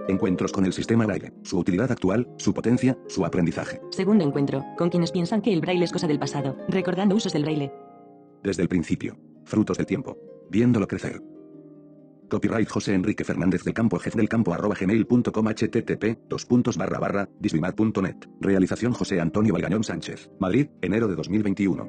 Encuentros con el sistema Braille, su utilidad actual, su potencia, su aprendizaje. Segundo encuentro, con quienes piensan que el Braille es cosa del pasado, recordando usos del Braille. Desde el principio. Frutos del tiempo. Viéndolo crecer. Copyright José Enrique Fernández del Campo @gmail.com http://disvimat.net. Realización José Antonio Valgañón Sánchez. Madrid, enero de 2021.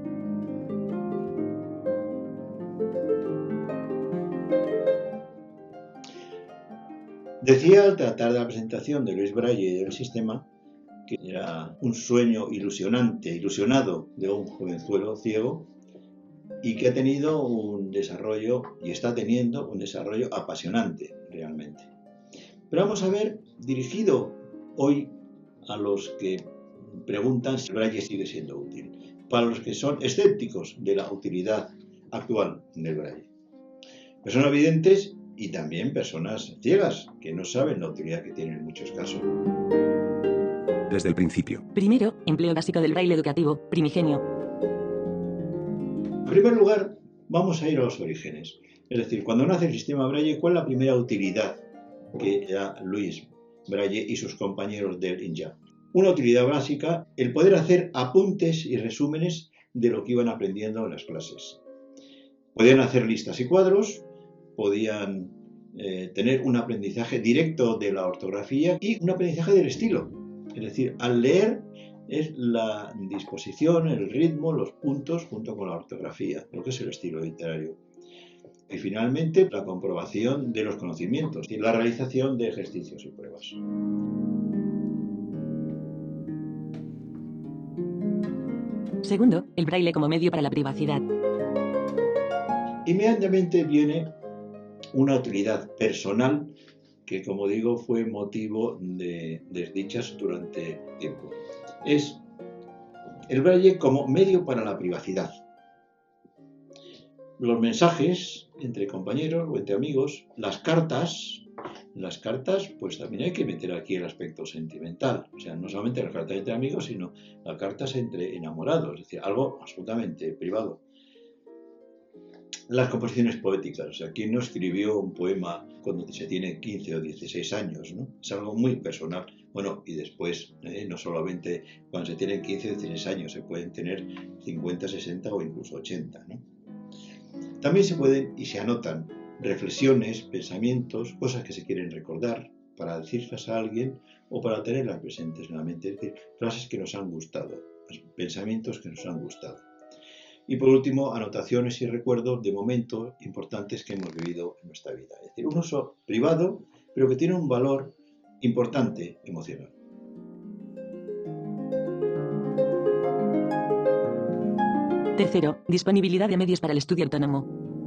Decía al tratar de la presentación de Luis Braille y del sistema que era un sueño ilusionado de un jovenzuelo ciego y que ha tenido un desarrollo y está teniendo un desarrollo apasionante realmente. Pero vamos a ver, dirigido hoy a los que preguntan si el Braille sigue siendo útil, para los que son escépticos de la utilidad actual del Braille. Personas videntes y también personas ciegas que no saben la utilidad que tiene en muchos casos. Desde el principio. Primero, empleo básico del Braille educativo, primigenio. En primer lugar, vamos a ir a los orígenes. Es decir, cuando nace el sistema Braille, ¿cuál es la primera utilidad que da Luis Braille y sus compañeros del INJA? Una utilidad básica, el poder hacer apuntes y resúmenes de lo que iban aprendiendo en las clases. Podían hacer listas y cuadros, podían tener un aprendizaje directo de la ortografía y un aprendizaje del estilo. Es decir, al leer es la disposición, el ritmo, los puntos junto con la ortografía, lo que es el estilo literario. Y finalmente, la comprobación de los conocimientos y la realización de ejercicios y pruebas. Segundo, el Braille como medio para la privacidad. Inmediatamente viene una utilidad personal que, como digo, fue motivo de desdichas durante tiempo. Es el Braille como medio para la privacidad. Los mensajes entre compañeros o entre amigos, las cartas, pues también hay que meter aquí el aspecto sentimental. O sea, no solamente las cartas entre amigos, sino las cartas entre enamorados, es decir, algo absolutamente privado. Las composiciones poéticas, o sea, ¿quién no escribió un poema cuando se tiene 15 o 16 años, ¿no? Es algo muy personal. Bueno, y después, no solamente cuando se tienen 15 o 16 años, se pueden tener 50, 60 o incluso 80, ¿no? También se pueden y se anotan reflexiones, pensamientos, cosas que se quieren recordar para decirlas a alguien o para tenerlas presentes en la mente, es decir, frases que nos han gustado, pensamientos que nos han gustado. Y por último, anotaciones y recuerdos de momentos importantes que hemos vivido en nuestra vida. Es decir, un uso privado, pero que tiene un valor importante emocional. Tercero, disponibilidad de medios para el estudio autónomo.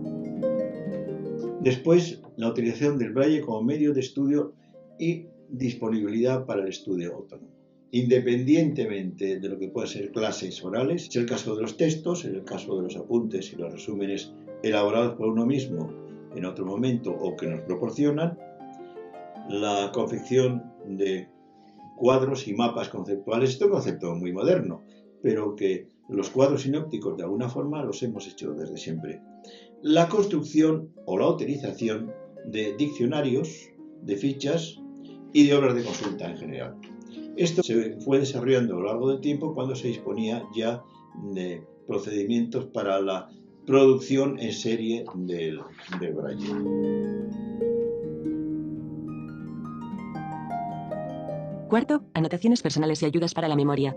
Después, la utilización del Braille como medio de estudio y disponibilidad para el estudio autónomo. Independientemente de lo que puedan ser clases orales, es el caso de los textos, es el caso de los apuntes y los resúmenes elaborados por uno mismo en otro momento o que nos proporcionan, la confección de cuadros y mapas conceptuales. Esto es un concepto muy moderno, pero que los cuadros sinópticos de alguna forma los hemos hecho desde siempre. La construcción o la utilización de diccionarios, de fichas y de obras de consulta en general. Esto se fue desarrollando a lo largo del tiempo cuando se disponía ya de procedimientos para la producción en serie del Braille. Cuarto, anotaciones personales y ayudas para la memoria.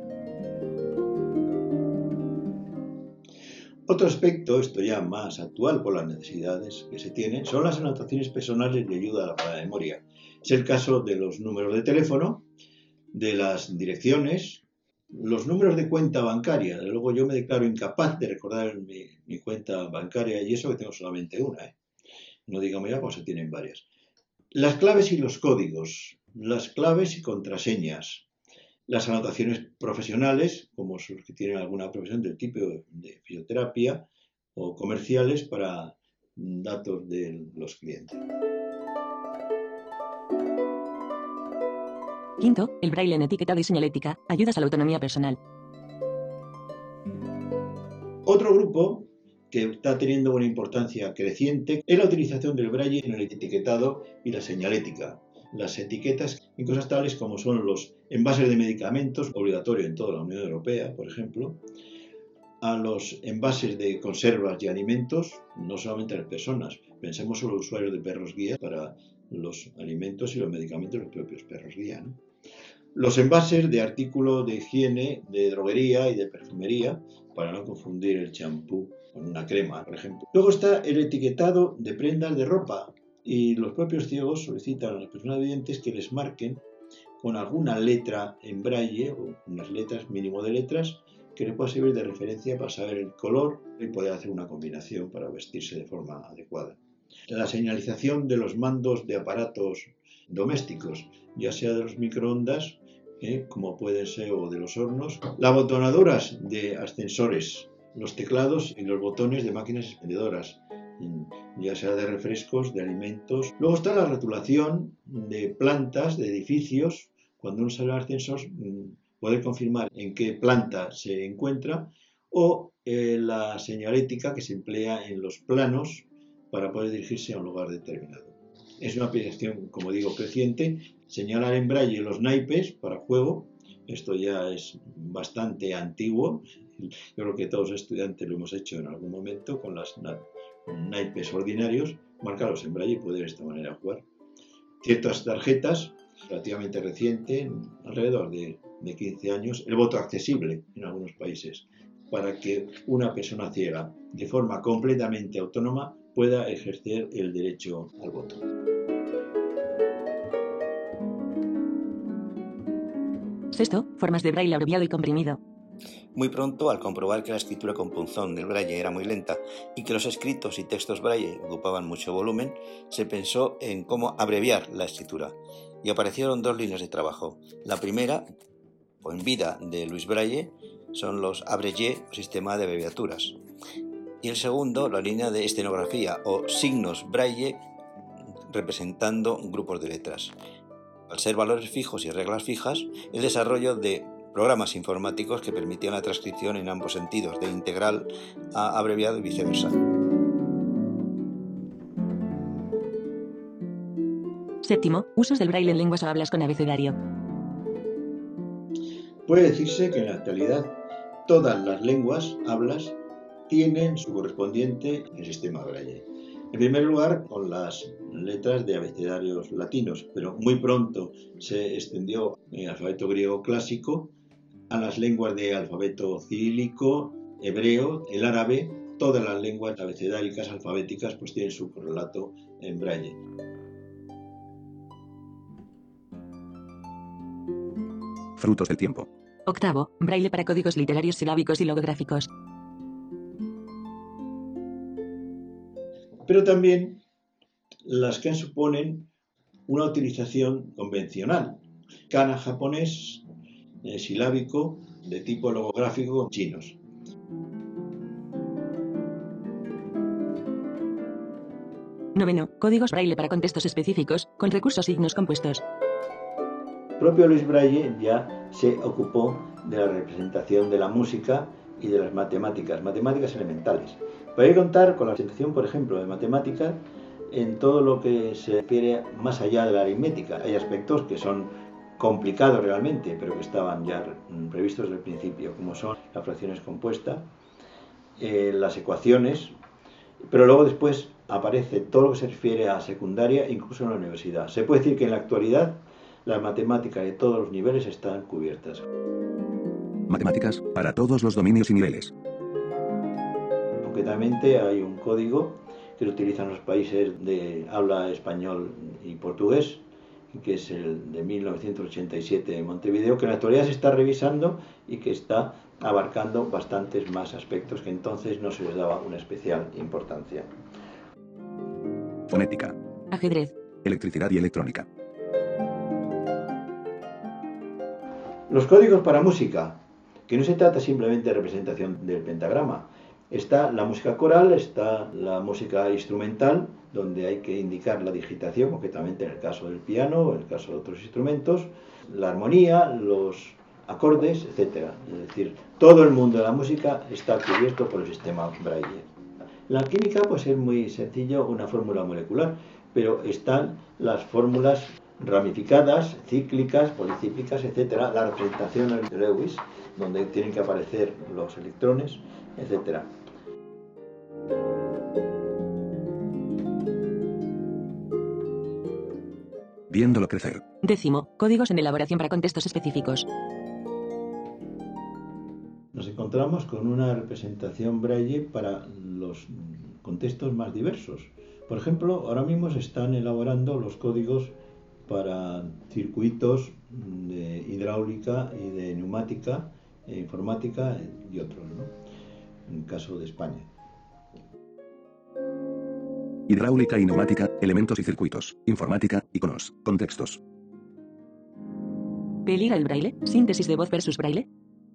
Otro aspecto, esto ya más actual por las necesidades que se tienen, son las anotaciones personales de ayuda para la memoria. Es el caso de los números de teléfono, de las direcciones, los números de cuenta bancaria. Luego yo me declaro incapaz de recordar mi cuenta bancaria y eso que tengo solamente una. No digamos ya cuando se tienen varias. Las claves y los códigos, las claves y contraseñas, las anotaciones profesionales, como los que tienen alguna profesión del tipo de fisioterapia o comerciales para datos de los clientes. Quinto, el Braille en etiquetado y señalética, ayudas a la autonomía personal. Otro grupo que está teniendo una importancia creciente es la utilización del Braille en el etiquetado y la señalética. las etiquetas en cosas tales como son los envases de medicamentos, obligatorio en toda la Unión Europea, por ejemplo, a los envases de conservas y alimentos, no solamente las personas. Pensemos en los usuarios de perros guía para los alimentos y los medicamentos de los propios perros guía, ¿no? Los envases de artículos de higiene, de droguería y de perfumería, para no confundir el champú con una crema, por ejemplo. Luego está el etiquetado de prendas de ropa, y los propios ciegos solicitan a las personas videntes que les marquen con alguna letra en braille, o unas letras, mínimo de letras, que les pueda servir de referencia para saber el color y poder hacer una combinación para vestirse de forma adecuada. La señalización de los mandos de aparatos domésticos, ya sea de los microondas, como pueden ser, o de los hornos, las botonaduras de ascensores, los teclados y los botones de máquinas expendedoras, ya sea de refrescos, de alimentos. Luego está la rotulación de plantas, de edificios. Cuando uno sale al ascensor, poder confirmar en qué planta se encuentra, o la señalética que se emplea en los planos para poder dirigirse a un lugar determinado. Es una aplicación, como digo, creciente. Señalar en braille los naipes para juego, esto ya es bastante antiguo. Yo creo que todos los estudiantes lo hemos hecho en algún momento con los naipes ordinarios, marcarlos en braille y poder de esta manera jugar. Ciertas tarjetas, relativamente reciente, alrededor de 15 años, el voto accesible en algunos países, para que una persona ciega, de forma completamente autónoma, pueda ejercer el derecho al voto. Sexto, formas de braille abreviado y comprimido. Muy pronto, al comprobar que la escritura con punzón del braille era muy lenta y que los escritos y textos braille ocupaban mucho volumen, se pensó en cómo abreviar la escritura. Y aparecieron dos líneas de trabajo. La primera, o en vida de Louis Braille, son los abrégés o sistema de abreviaturas. Y el segundo, la línea de estenografía o signos braille representando grupos de letras. Al ser valores fijos y reglas fijas, el desarrollo de programas informáticos que permitían la transcripción en ambos sentidos, de integral a abreviado y viceversa. Séptimo, usos del braille en lenguas o hablas con abecedario. Puede decirse que en la actualidad todas las lenguas, hablas, tienen su correspondiente en el sistema braille. En primer lugar, con las letras de abecedarios latinos, pero muy pronto se extendió el alfabeto griego clásico a las lenguas de alfabeto cirílico, hebreo, el árabe. Todas las lenguas abecedáricas alfabéticas pues tienen su correlato en braille. Frutos del tiempo. Octavo, braille para códigos literarios, silábicos y logográficos. Pero también las que suponen una utilización convencional. Kana japonés, silábico, de tipo logográfico, chinos. Noveno, códigos braille para contextos específicos, con recursos signos compuestos. El propio Louis Braille ya se ocupó de la representación de la música y de las matemáticas elementales. Podría contar con la presentación, por ejemplo, de matemáticas en todo lo que se refiere más allá de la aritmética. Hay aspectos que son complicados realmente, pero que estaban ya previstos desde el principio, como son las fracciones compuestas, las ecuaciones, pero luego después aparece todo lo que se refiere a secundaria, incluso en la universidad. Se puede decir que en la actualidad las matemáticas de todos los niveles están cubiertas. Matemáticas, para todos los dominios y niveles. Concretamente hay un código que se utiliza en los países de habla español y portugués, que es el de 1987 en Montevideo, que en la actualidad se está revisando y que está abarcando bastantes más aspectos que entonces no se les daba una especial importancia. Fonética. Ajedrez. Electricidad y electrónica. Los códigos para música, que no se trata simplemente de representación del pentagrama. Está la música coral, está la música instrumental, donde hay que indicar la digitación, concretamente en el caso del piano o en el caso de otros instrumentos, la armonía, los acordes, etc. Es decir, todo el mundo de la música está cubierto por el sistema Braille. La química pues es muy sencillo, una fórmula molecular, pero están las fórmulas ramificadas, cíclicas, policíclicas, etcétera, la representación de Lewis, donde tienen que aparecer los electrones, etcétera. Viéndolo crecer. 10. Códigos en elaboración para contextos específicos. Nos encontramos con una representación Braille para los contextos más diversos. Por ejemplo, ahora mismo se están elaborando los códigos para circuitos de hidráulica y de neumática, informática y otros, ¿no? En el caso de España. Hidráulica y neumática, elementos y circuitos, informática, iconos, contextos. ¿Peligra el braille? ¿Síntesis de voz versus braille?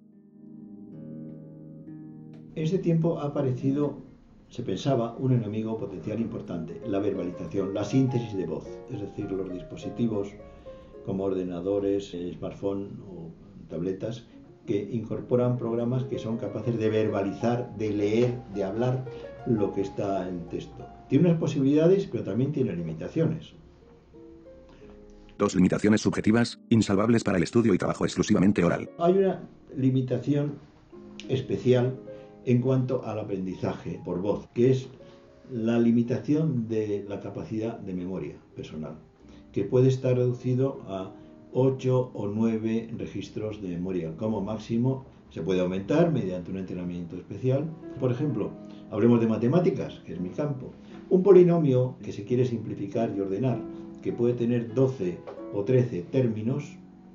En este tiempo ha aparecido, se pensaba, un enemigo potencial importante, la verbalización, la síntesis de voz, es decir, los dispositivos como ordenadores, smartphone o tabletas que incorporan programas que son capaces de verbalizar, de leer, de hablar lo que está en texto. Tiene unas posibilidades, pero también tiene limitaciones. 2 limitaciones subjetivas, insalvables para el estudio y trabajo exclusivamente oral. Hay una limitación especial en cuanto al aprendizaje por voz, que es la limitación de la capacidad de memoria personal, que puede estar reducido a 8 o 9 registros de memoria. Como máximo se puede aumentar mediante un entrenamiento especial. Por ejemplo, hablemos de matemáticas, que es mi campo. Un polinomio que se quiere simplificar y ordenar, que puede tener 12 o 13 términos.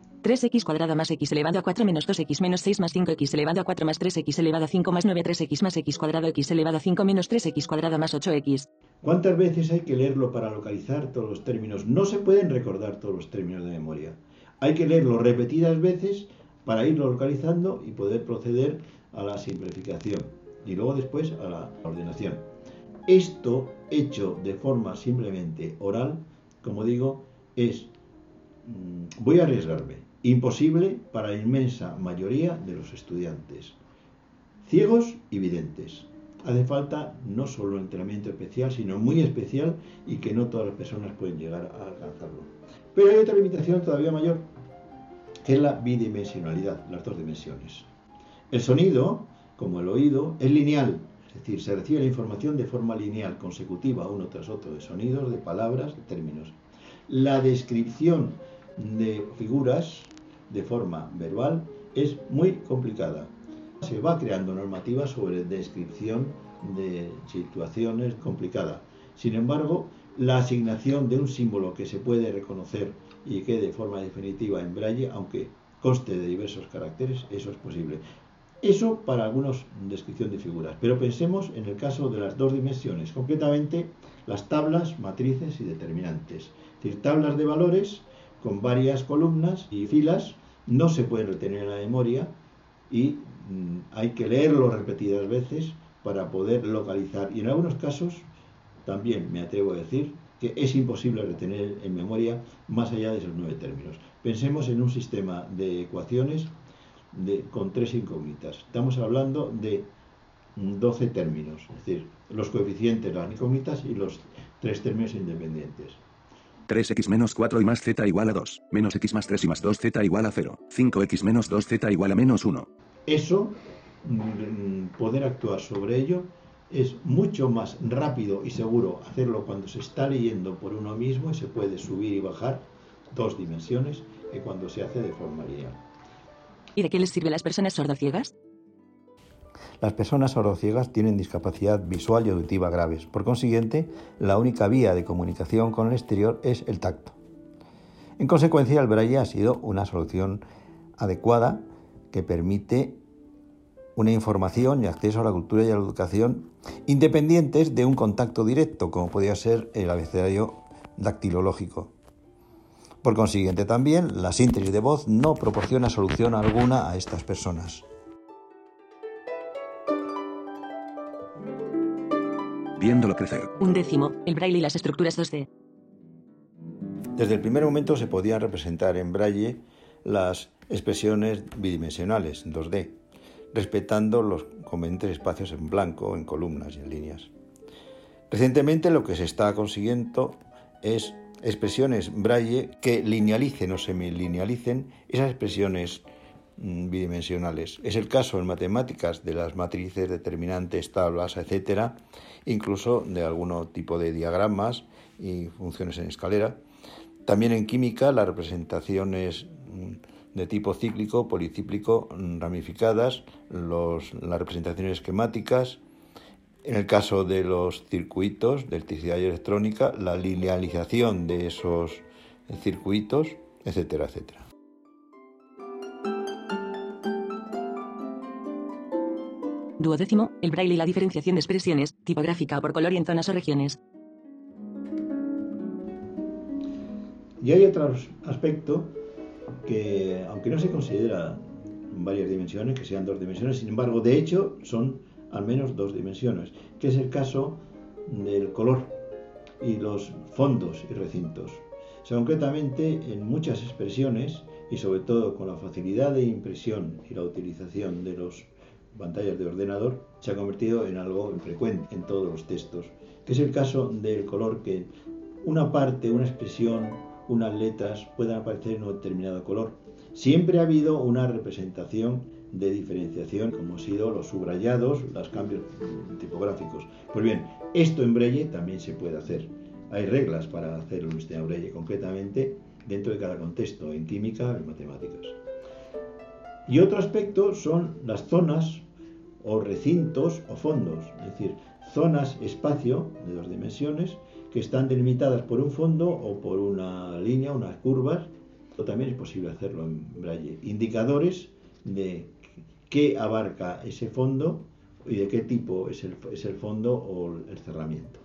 3x cuadrado más x elevado a 4 menos 2x menos 6 más 5x elevado a 4 más 3x elevado a 5 más 9 3x más x cuadrado x elevado a 5 menos 3x cuadrado más 8x. ¿Cuántas veces hay que leerlo para localizar todos los términos? No se pueden recordar todos los términos de memoria. Hay que leerlo repetidas veces para irlo localizando y poder proceder a la simplificación y luego después a la ordenación. Esto, hecho de forma simplemente oral, como digo, es, voy a arriesgarme, imposible para la inmensa mayoría de los estudiantes, ciegos y videntes. Hace falta no solo un entrenamiento especial, sino muy especial y que no todas las personas pueden llegar a alcanzarlo. Pero hay otra limitación todavía mayor, que es la bidimensionalidad, las 2 dimensiones. El sonido, como el oído, es lineal, es decir, se recibe la información de forma lineal, consecutiva, uno tras otro, de sonidos, de palabras, de términos. La descripción de figuras de forma verbal es muy complicada. Se va creando normativa sobre descripción de situaciones complicadas. Sin embargo, la asignación de un símbolo que se puede reconocer y quede de forma definitiva en braille, aunque conste de diversos caracteres, eso es posible. Eso para algunos descripción de figuras, pero pensemos en el caso de las 2 dimensiones, concretamente las tablas, matrices y determinantes. Es decir, tablas de valores con varias columnas y filas no se pueden retener en la memoria y hay que leerlo repetidas veces para poder localizar. Y en algunos casos también me atrevo a decir que es imposible retener en memoria más allá de esos 9 términos. Pensemos en un sistema de ecuaciones con 3 incógnitas. Estamos hablando de 12 términos, es decir, los coeficientes, las incógnitas y los 3 términos independientes. 3x menos 4 y más z igual a 2, menos x más 3 y más 2z igual a 0, 5x menos 2z igual a menos 1. Eso, poder actuar sobre ello, es mucho más rápido y seguro hacerlo cuando se está leyendo por uno mismo y se puede subir y bajar 2 dimensiones que cuando se hace de forma lineal. ¿Y de qué les sirve a las personas sordociegas? Las personas sordociegas tienen discapacidad visual y auditiva graves. Por consiguiente, la única vía de comunicación con el exterior es el tacto. En consecuencia, el braille ha sido una solución adecuada que permite una información y acceso a la cultura y a la educación independientes de un contacto directo, como podría ser el abecedario dactilológico. Por consiguiente, también la síntesis de voz no proporciona solución alguna a estas personas. Viéndolo crecer. 11. El braille y las estructuras 2D. Desde el primer momento se podían representar en braille las expresiones bidimensionales, 2D, respetando los convenientes espacios en blanco, en columnas y en líneas. Recientemente lo que se está consiguiendo es expresiones braille que linealicen o semilinealicen esas expresiones bidimensionales. Es el caso en matemáticas de las matrices, determinantes, tablas, etcétera, incluso de algún tipo de diagramas y funciones en escalera. También en química, las representaciones de tipo cíclico, policíclico, ramificadas, las representaciones esquemáticas. En el caso de los circuitos de electricidad y electrónica, la linealización de esos circuitos, etcétera, etcétera. Duodécimo, el braille y la diferenciación de expresiones, tipográfica o por color y en zonas o regiones. Y hay otro aspecto que, aunque no se considera en varias dimensiones, que sean 2 dimensiones, sin embargo, de hecho, son al menos 2 dimensiones, que es el caso del color y los fondos y recintos. O sea, concretamente, en muchas expresiones, y sobre todo con la facilidad de impresión y la utilización de las pantallas de ordenador, se ha convertido en algo frecuente en todos los textos, que es el caso del color, que una parte, una expresión, unas letras puedan aparecer en un determinado color. Siempre ha habido una representación de diferenciación, como han sido los subrayados, los cambios tipográficos. Pues bien, esto en braille también se puede hacer. Hay reglas para hacerlo en sistema braille, concretamente dentro de cada contexto, en química, en matemáticas. Y otro aspecto son las zonas o recintos o fondos, es decir, zonas, espacio de 2 dimensiones que están delimitadas por un fondo o por una línea, unas curvas. O también es posible hacerlo en braille. Indicadores de qué abarca ese fondo y de qué tipo es el fondo o el cerramiento.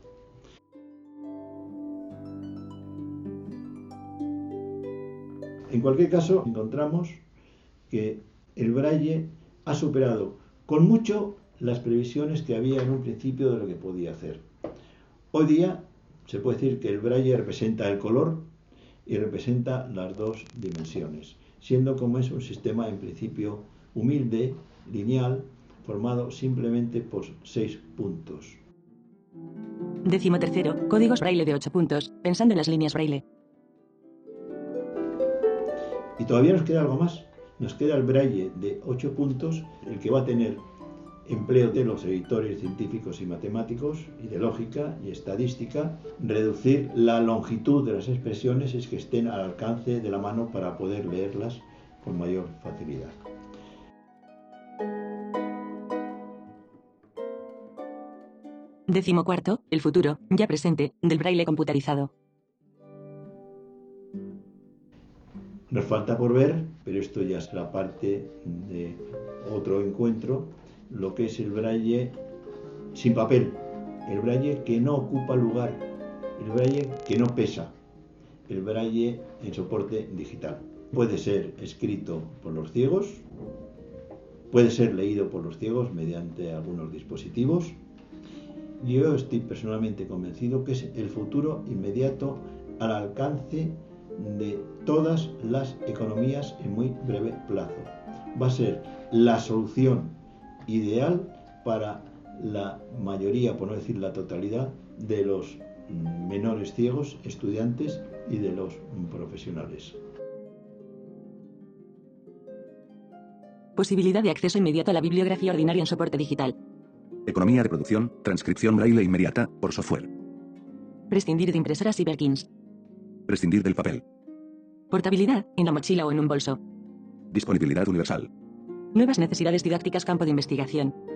En cualquier caso, encontramos que el braille ha superado con mucho las previsiones que había en un principio de lo que podía hacer. Hoy día se puede decir que el braille representa el color y representa las 2 dimensiones, siendo como es un sistema en principio humilde, lineal, formado simplemente por 6 puntos. 13º, códigos braille de 8 puntos, pensando en las líneas braille. Y todavía nos queda algo más. Nos queda el braille de 8 puntos, el que va a tener empleo de los editores científicos y matemáticos, y de lógica y estadística, reducir la longitud de las expresiones es que estén al alcance de la mano para poder leerlas con mayor facilidad. Décimo cuarto, el futuro, ya presente, del braille computarizado. Nos falta por ver, pero esto ya es la parte de otro encuentro, lo que es el braille sin papel, el braille que no ocupa lugar, el braille que no pesa, el braille en soporte digital. Puede ser escrito por los ciegos, puede ser leído por los ciegos mediante algunos dispositivos. Yo estoy personalmente convencido que es el futuro inmediato al alcance de todas las economías en muy breve plazo. Va a ser la solución ideal para la mayoría, por no decir la totalidad, de los menores ciegos, estudiantes y de los profesionales. Posibilidad de acceso inmediato a la bibliografía ordinaria en soporte digital. Economía de producción, transcripción braille inmediata, por software. Prescindir de impresoras y Perkins. Prescindir del papel. Portabilidad, en la mochila o en un bolso. Disponibilidad universal. Nuevas necesidades didácticas, campo de investigación.